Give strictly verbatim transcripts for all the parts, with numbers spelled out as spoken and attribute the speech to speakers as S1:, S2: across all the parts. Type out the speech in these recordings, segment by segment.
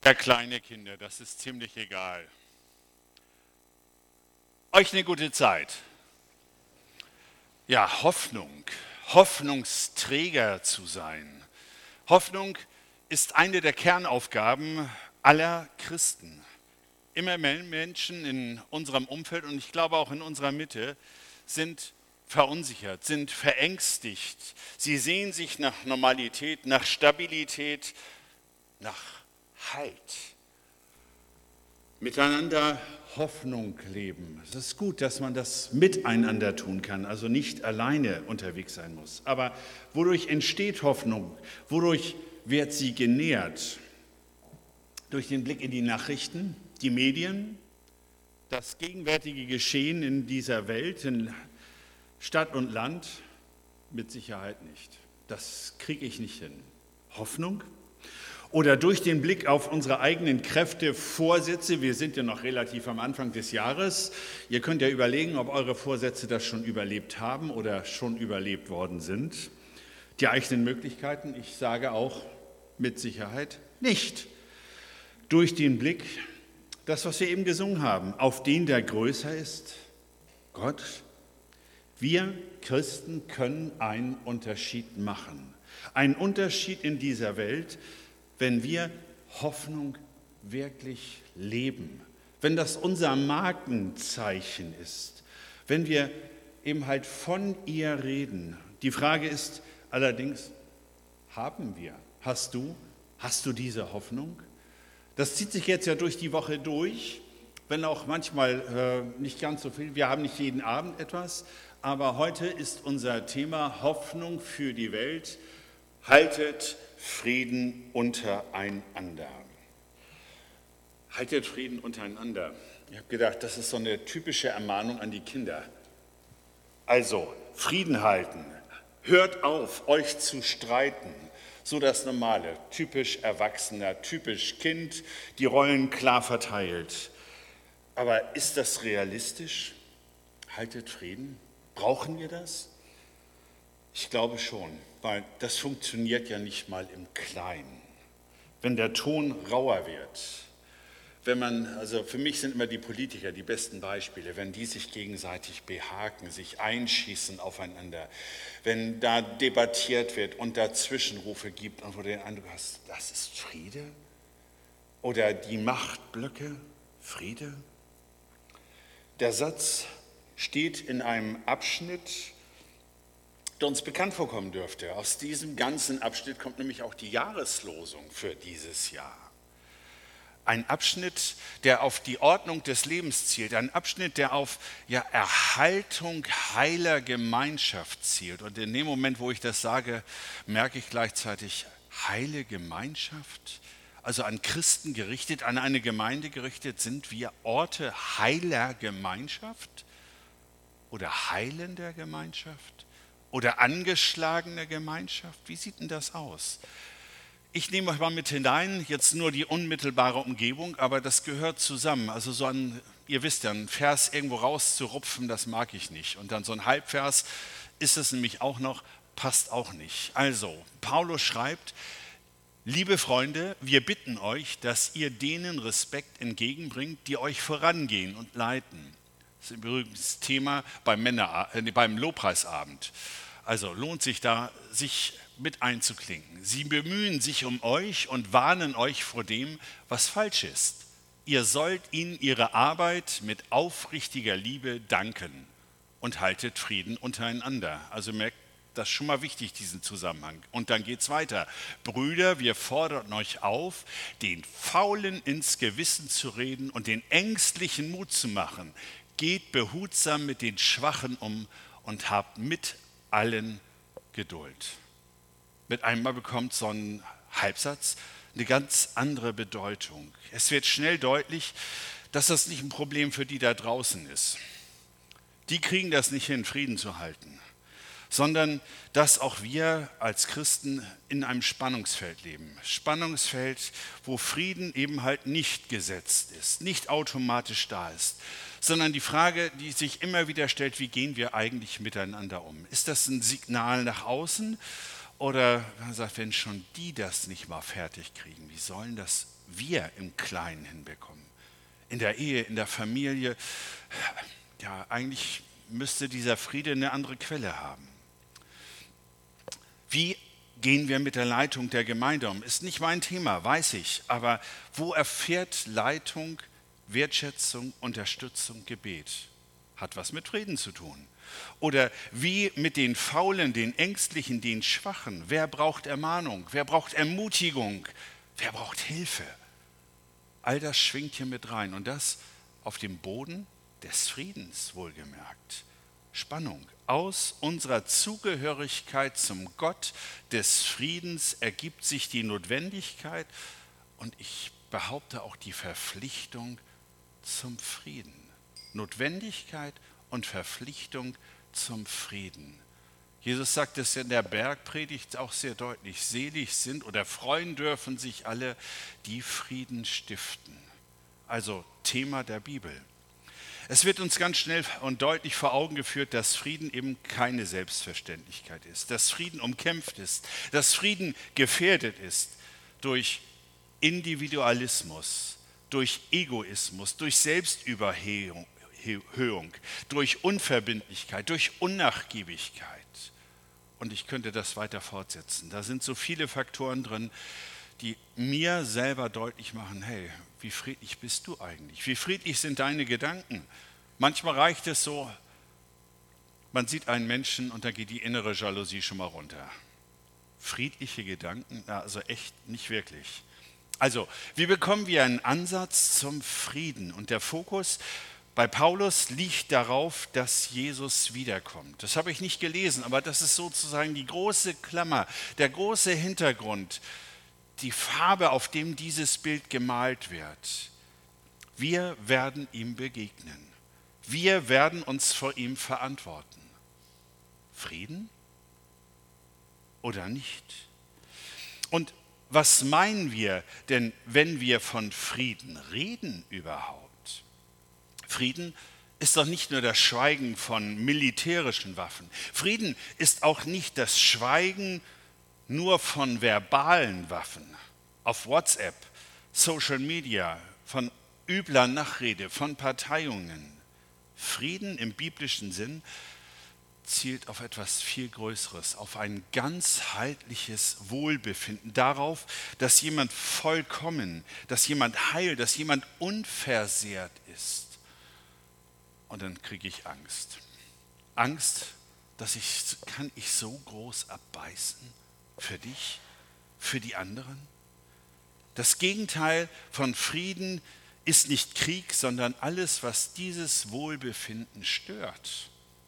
S1: Ja, kleine Kinder, das ist ziemlich egal. Euch eine gute Zeit. Ja, Hoffnung, Hoffnungsträger zu sein. Hoffnung ist eine der Kernaufgaben aller Christen. Immer mehr Menschen in unserem Umfeld und ich glaube auch in unserer Mitte sind verunsichert, sind verängstigt. Sie sehen sich nach Normalität, nach Stabilität, nach Halt. Miteinander Hoffnung leben. Es ist gut, dass man das miteinander tun kann, also nicht alleine unterwegs sein muss. Aber wodurch entsteht Hoffnung? Wodurch wird sie genährt? Durch den Blick in die Nachrichten, die Medien, das gegenwärtige Geschehen in dieser Welt, in Stadt und Land? Mit Sicherheit nicht. Das kriege ich nicht hin. Hoffnung? Oder durch den Blick auf unsere eigenen Kräfte, Vorsätze, wir sind ja noch relativ am Anfang des Jahres. Ihr könnt ja überlegen, ob eure Vorsätze das schon überlebt haben oder schon überlebt worden sind. Die eigenen Möglichkeiten, ich sage auch mit Sicherheit nicht. Durch den Blick, das, was wir eben gesungen haben, auf den, der größer ist, Gott. Wir Christen können einen Unterschied machen. Einen Unterschied in dieser Welt, wenn wir Hoffnung wirklich leben, wenn das unser Markenzeichen ist, wenn wir eben halt von ihr reden. Die Frage ist allerdings, haben wir, hast du, hast du diese Hoffnung? Das zieht sich jetzt ja durch die Woche durch, wenn auch manchmal äh, nicht ganz so viel, wir haben nicht jeden Abend etwas, aber heute ist unser Thema Hoffnung für die Welt. Haltet Frieden untereinander. Haltet Frieden untereinander. Ich habe gedacht, das ist so eine typische Ermahnung an die Kinder. Also, Frieden halten. Hört auf, euch zu streiten. So das Normale, typisch Erwachsener, typisch Kind, die Rollen klar verteilt. Aber ist das realistisch? Haltet Frieden? Brauchen wir das? Ich glaube schon, weil das funktioniert ja nicht mal im Kleinen. Wenn der Ton rauer wird, wenn man, also für mich sind immer die Politiker die besten Beispiele, wenn die sich gegenseitig behaken, sich einschießen aufeinander, wenn da debattiert wird und da Zwischenrufe gibt und wo du den Eindruck hast, das ist Friede? Oder die Machtblöcke, Friede? Der Satz steht in einem Abschnitt, der uns bekannt vorkommen dürfte. Aus diesem ganzen Abschnitt kommt nämlich auch die Jahreslosung für dieses Jahr. Ein Abschnitt, der auf die Ordnung des Lebens zielt, ein Abschnitt, der auf ja, Erhaltung heiler Gemeinschaft zielt. Und in dem Moment, wo ich das sage, merke ich gleichzeitig, heile Gemeinschaft? Also an Christen gerichtet, an eine Gemeinde gerichtet, sind wir Orte heiler Gemeinschaft oder heilender Gemeinschaft? Oder angeschlagene Gemeinschaft? Wie sieht denn das aus? Ich nehme euch mal mit hinein, jetzt nur die unmittelbare Umgebung, aber das gehört zusammen. Also so ein, ihr wisst ja, ein Vers irgendwo rauszurupfen, das mag ich nicht. Und dann so ein Halbvers ist es nämlich auch noch, passt auch nicht. Also, Paulus schreibt, liebe Freunde, wir bitten euch, dass ihr denen Respekt entgegenbringt, die euch vorangehen und leiten. Das ist übrigens das Thema beim, Männer, äh, beim Lobpreisabend. Also lohnt sich da, sich mit einzuklinken. Sie bemühen sich um euch und warnen euch vor dem, was falsch ist. Ihr sollt ihnen ihre Arbeit mit aufrichtiger Liebe danken und haltet Frieden untereinander. Also merkt, das ist schon mal wichtig, diesen Zusammenhang. Und dann geht es weiter. Brüder, wir fordern euch auf, den Faulen ins Gewissen zu reden und den Ängstlichen Mut zu machen. Geht behutsam mit den Schwachen um und habt mit allen Geduld. Mit einmal bekommt so ein Halbsatz eine ganz andere Bedeutung. Es wird schnell deutlich, dass das nicht ein Problem für die da draußen ist. Die kriegen das nicht hin, Frieden zu halten, sondern dass auch wir als Christen in einem Spannungsfeld leben. Spannungsfeld, wo Frieden eben halt nicht gesetzt ist, nicht automatisch da ist, sondern die Frage, die sich immer wieder stellt, wie gehen wir eigentlich miteinander um? Ist das ein Signal nach außen Oder man sagt, wenn schon die das nicht mal fertig kriegen, wie sollen das wir im Kleinen hinbekommen? In der Ehe, in der Familie, ja, eigentlich müsste dieser Friede eine andere Quelle haben. Wie gehen wir mit der Leitung der Gemeinde um? Ist nicht mein Thema, weiß ich, aber wo erfährt Leitung, Wertschätzung, Unterstützung, Gebet? Hat was mit Frieden zu tun. Oder wie mit den Faulen, den Ängstlichen, den Schwachen? Wer braucht Ermahnung? Wer braucht Ermutigung? Wer braucht Hilfe? All das schwingt hier mit rein und das auf dem Boden des Friedens wohlgemerkt. Spannung. Aus unserer Zugehörigkeit zum Gott des Friedens ergibt sich die Notwendigkeit und ich behaupte auch die Verpflichtung zum Frieden. Notwendigkeit und Verpflichtung zum Frieden. Jesus sagt es in der Bergpredigt auch sehr deutlich. Selig sind oder freuen dürfen sich alle, die Frieden stiften. Also Thema der Bibel. Es wird uns ganz schnell und deutlich vor Augen geführt, dass Frieden eben keine Selbstverständlichkeit ist, dass Frieden umkämpft ist, dass Frieden gefährdet ist durch Individualismus, durch Egoismus, durch Selbstüberhöhung, durch Unverbindlichkeit, durch Unnachgiebigkeit. Und ich könnte das weiter fortsetzen. Da sind so viele Faktoren drin, die mir selber deutlich machen, hey, wie friedlich bist du eigentlich? Wie friedlich sind deine Gedanken? Manchmal reicht es so, man sieht einen Menschen und da geht die innere Jalousie schon mal runter. Friedliche Gedanken? Na, also echt nicht wirklich. Also, wie bekommen wir einen Ansatz zum Frieden? Und der Fokus bei Paulus liegt darauf, dass Jesus wiederkommt. Das habe ich nicht gelesen, aber das ist sozusagen die große Klammer, der große Hintergrund, die Farbe, auf dem dieses Bild gemalt wird. Wir werden ihm begegnen. Wir werden uns vor ihm verantworten. Frieden oder nicht? Und was meinen wir denn, wenn wir von Frieden reden überhaupt? Frieden ist doch nicht nur das Schweigen von militärischen Waffen. Frieden ist auch nicht das Schweigen nur von verbalen Waffen, auf WhatsApp, Social Media, von übler Nachrede, von Parteiungen. Frieden im biblischen Sinn zielt auf etwas viel Größeres, auf ein ganzheitliches Wohlbefinden, darauf, dass jemand vollkommen, dass jemand heil, dass jemand unversehrt ist. Und dann kriege ich Angst. Angst, dass ich, kann ich so groß abbeißen? Für dich, für die anderen? Das Gegenteil von Frieden ist nicht Krieg, sondern alles, was dieses Wohlbefinden stört,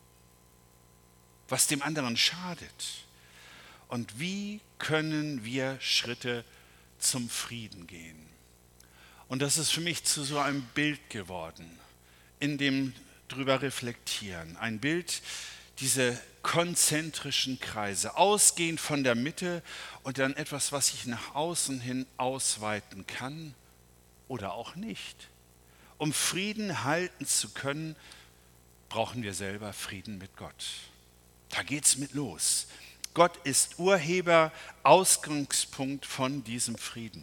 S1: was dem anderen schadet. Und wie können wir Schritte zum Frieden gehen? Und das ist für mich zu so einem Bild geworden, in dem drüber reflektieren. Ein Bild, diese konzentrischen Kreise, ausgehend von der Mitte und dann etwas, was ich nach außen hin ausweiten kann oder auch nicht. Um Frieden halten zu können, brauchen wir selber Frieden mit Gott. Da geht's mit los. Gott ist Urheber, Ausgangspunkt von diesem Frieden.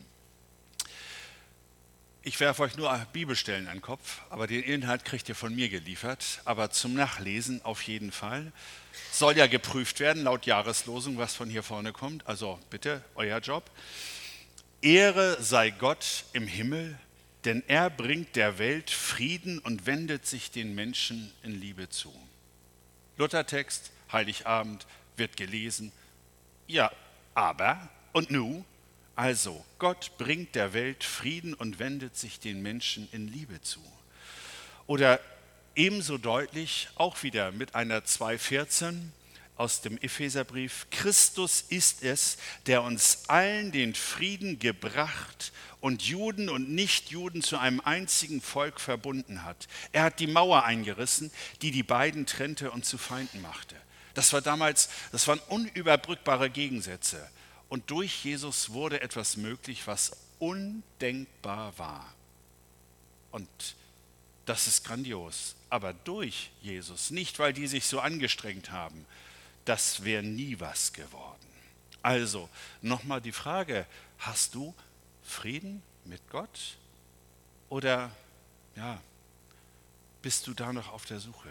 S1: Ich werfe euch nur Bibelstellen an den Kopf, aber den Inhalt kriegt ihr von mir geliefert. Aber zum Nachlesen auf jeden Fall. Soll ja geprüft werden, laut Jahreslosung, was von hier vorne kommt. Also bitte, euer Job. Ehre sei Gott im Himmel, denn er bringt der Welt Frieden und wendet sich den Menschen in Liebe zu. Luthertext, Heiligabend, wird gelesen. Ja, aber und nu? Also, Gott bringt der Welt Frieden und wendet sich den Menschen in Liebe zu. Oder ebenso deutlich, auch wieder mit einer zwei vierzehn aus dem Epheserbrief, Christus ist es, der uns allen den Frieden gebracht und Juden und Nichtjuden zu einem einzigen Volk verbunden hat. Er hat die Mauer eingerissen, die die beiden trennte und zu Feinden machte. Das war damals, das waren unüberbrückbare Gegensätze. Und durch Jesus wurde etwas möglich, was undenkbar war. Und das ist grandios. Aber durch Jesus, nicht weil die sich so angestrengt haben, das wäre nie was geworden. Also nochmal die Frage, hast du Frieden mit Gott oder ja, bist du da noch auf der Suche?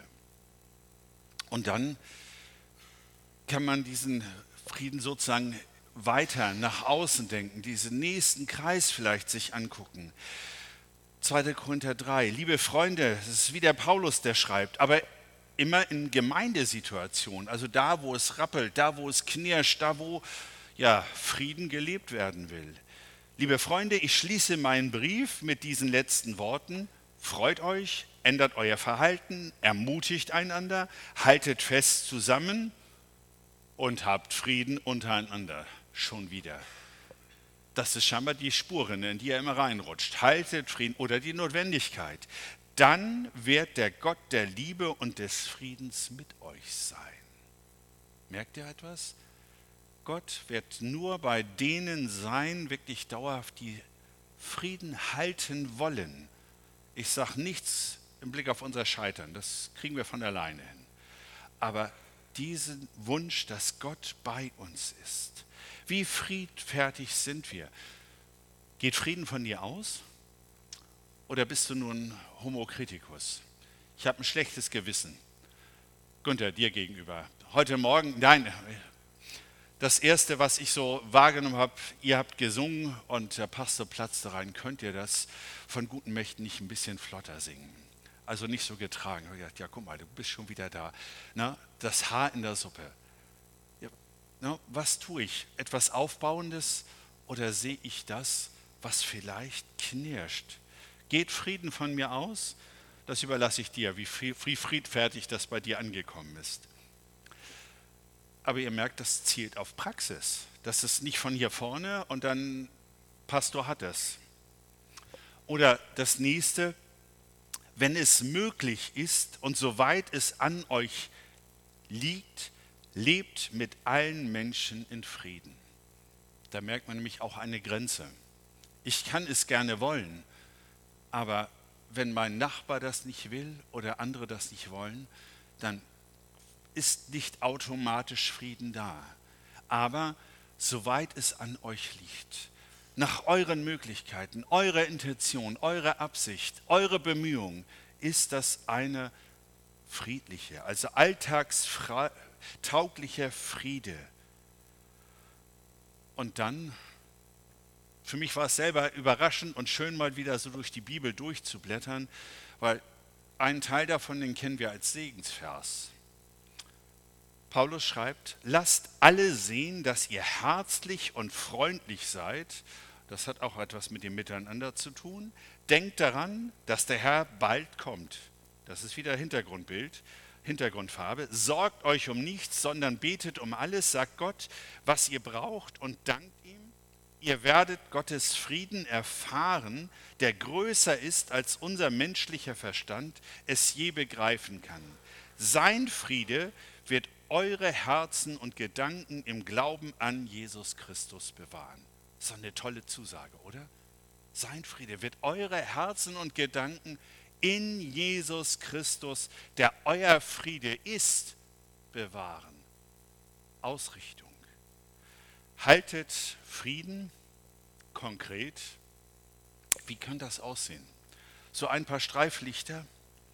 S1: Und dann kann man diesen Frieden sozusagen weiter nach außen denken, diesen nächsten Kreis vielleicht sich angucken. zweiter Korinther drei, liebe Freunde, das ist wie der Paulus, der schreibt, aber immer in Gemeindesituationen, also da, wo es rappelt, da, wo es knirscht, da, wo ja, Frieden gelebt werden will. Liebe Freunde, ich schließe meinen Brief mit diesen letzten Worten. Freut euch, ändert euer Verhalten, ermutigt einander, haltet fest zusammen und habt Frieden untereinander. Schon wieder. Das ist scheinbar die Spuren, in die er immer reinrutscht. Haltet Frieden oder die Notwendigkeit. Dann wird der Gott der Liebe und des Friedens mit euch sein. Merkt ihr etwas? Gott wird nur bei denen sein, wirklich dauerhaft, die Frieden halten wollen. Ich sage nichts im Blick auf unser Scheitern, das kriegen wir von alleine hin. Aber diesen Wunsch, dass Gott bei uns ist. Wie friedfertig sind wir? Geht Frieden von dir aus? Oder bist du nun Homo Criticus? Ich habe ein schlechtes Gewissen. Günther, dir gegenüber. Heute Morgen, nein, das Erste, was ich so wahrgenommen habe, ihr habt gesungen und der Pastor platzte rein, könnt ihr das von guten Mächten nicht ein bisschen flotter singen? Also nicht so getragen. Ich habe gedacht, ja guck mal, du bist schon wieder da. Na, das Haar in der Suppe. Ja, na, was tue ich? Etwas Aufbauendes oder sehe ich das, was vielleicht knirscht? Geht Frieden von mir aus? Das überlasse ich dir, wie friedfertig das bei dir angekommen ist. Aber ihr merkt, das zielt auf Praxis. Das ist nicht von hier vorne und dann Pastor hat es. Oder das nächste, wenn es möglich ist und soweit es an euch liegt, lebt mit allen Menschen in Frieden. Da merkt man nämlich auch eine Grenze. Ich kann es gerne wollen, aber wenn mein Nachbar das nicht will oder andere das nicht wollen, dann ist nicht automatisch Frieden da. Aber soweit es an euch liegt, nach euren Möglichkeiten, eurer Intention, eurer Absicht, eurer Bemühung, ist das eine friedliche, also alltagstauglicher Friede. Und dann, für mich war es selber überraschend und schön, mal wieder so durch die Bibel durchzublättern, weil einen Teil davon, den kennen wir als Segensvers. Paulus schreibt, lasst alle sehen, dass ihr herzlich und freundlich seid. Das hat auch etwas mit dem Miteinander zu tun. Denkt daran, dass der Herr bald kommt. Das ist wieder Hintergrundbild, Hintergrundfarbe. Sorgt euch um nichts, sondern betet um alles, sagt Gott, was ihr braucht und dankt ihm. Ihr werdet Gottes Frieden erfahren, der größer ist, als unser menschlicher Verstand es je begreifen kann. Sein Friede wird eure Herzen und Gedanken im Glauben an Jesus Christus bewahren. So eine tolle Zusage, oder? Sein Friede wird eure Herzen und Gedanken in Jesus Christus, der euer Friede ist, bewahren. Ausrichtung. Haltet Frieden konkret. Wie kann das aussehen? So ein paar Streiflichter.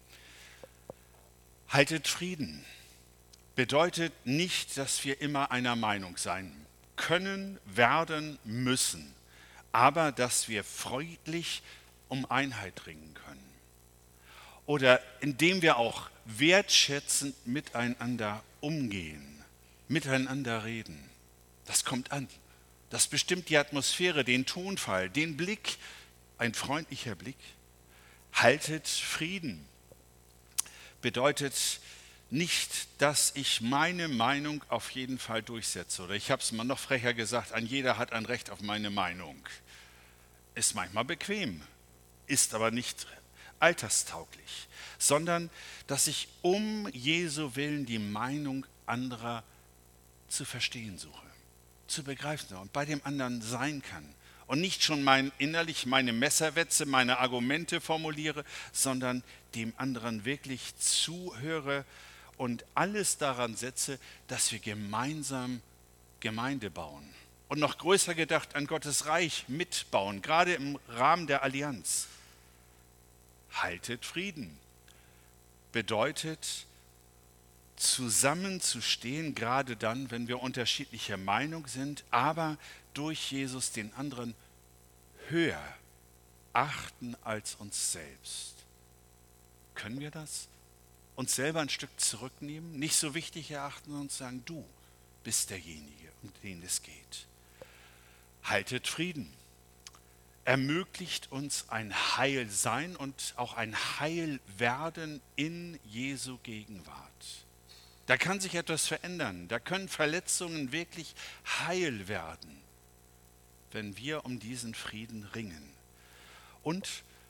S1: Haltet Frieden. Bedeutet nicht, dass wir immer einer Meinung sein können, werden, müssen, aber dass wir freundlich um Einheit ringen können. Oder indem wir auch wertschätzend miteinander umgehen, miteinander reden. Das kommt an. Das bestimmt die Atmosphäre, den Tonfall, den Blick, ein freundlicher Blick. Haltet Frieden. Bedeutet nicht, dass ich meine Meinung auf jeden Fall durchsetze. Oder ich habe es mal noch frecher gesagt, ein jeder hat ein Recht auf meine Meinung. Ist manchmal bequem, ist aber nicht alterstauglich, sondern dass ich um Jesu Willen die Meinung anderer zu verstehen suche, zu begreifen und bei dem anderen sein kann. Und nicht schon mein, innerlich meine Messerwetze, meine Argumente formuliere, sondern dem anderen wirklich zuhöre und alles daran setze, dass wir gemeinsam Gemeinde bauen. Und noch größer gedacht an Gottes Reich mitbauen, gerade im Rahmen der Allianz. Haltet Frieden. Bedeutet, zusammenzustehen, gerade dann, wenn wir unterschiedlicher Meinung sind, aber durch Jesus den anderen höher achten als uns selbst. Können wir das? Uns selber ein Stück zurücknehmen, nicht so wichtig erachten und sagen, du bist derjenige, um den es geht. Haltet Frieden. Ermöglicht uns ein Heilsein und auch ein Heilwerden in Jesu Gegenwart. Da kann sich etwas verändern, da können Verletzungen wirklich heil werden, wenn wir um diesen Frieden ringen. Und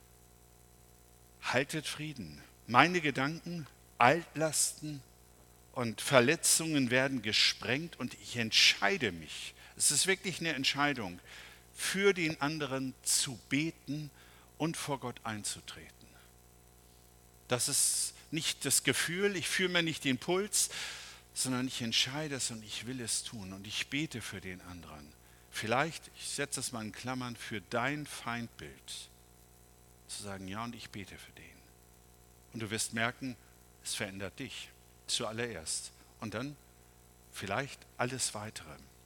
S1: haltet Frieden. Meine Gedanken, Altlasten und Verletzungen werden gesprengt und ich entscheide mich, es ist wirklich eine Entscheidung, für den anderen zu beten und vor Gott einzutreten. Das ist nicht das Gefühl, ich fühle mir nicht den Puls, sondern ich entscheide es und ich will es tun und ich bete für den anderen. Vielleicht, ich setze es mal in Klammern, für dein Feindbild. Zu sagen, ja, und ich bete für den. Und du wirst merken, es verändert dich zuallererst. Und dann vielleicht alles Weitere.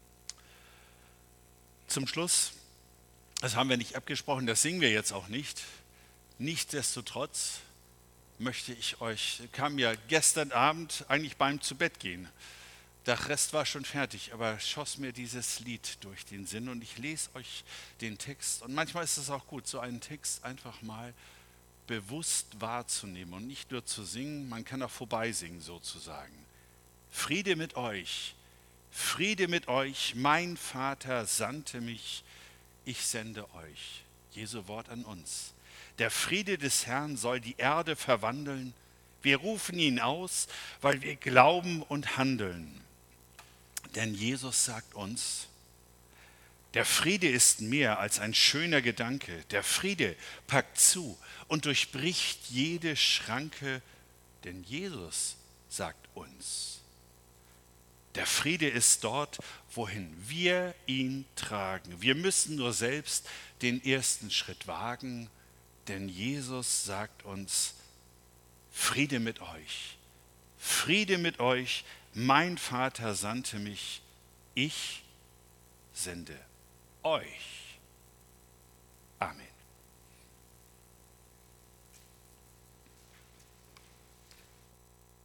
S1: Zum Schluss, das haben wir nicht abgesprochen, das singen wir jetzt auch nicht. Nichtsdestotrotz möchte ich euch, kam ja gestern Abend eigentlich beim Zubettgehen. Der Rest war schon fertig, aber schoss mir dieses Lied durch den Sinn und ich lese euch den Text. Und manchmal ist es auch gut, so einen Text einfach mal bewusst wahrzunehmen und nicht nur zu singen, man kann auch vorbeisingen sozusagen. Friede mit euch, Friede mit euch, mein Vater sandte mich, ich sende euch. Jesu Wort an uns. Der Friede des Herrn soll die Erde verwandeln. Wir rufen ihn aus, weil wir glauben und handeln. Denn Jesus sagt uns, der Friede ist mehr als ein schöner Gedanke. Der Friede packt zu und durchbricht jede Schranke, denn Jesus sagt uns. Der Friede ist dort, wohin wir ihn tragen. Wir müssen nur selbst den ersten Schritt wagen, denn Jesus sagt uns, Friede mit euch, Friede mit euch, mein Vater sandte mich, ich sende euch. Amen.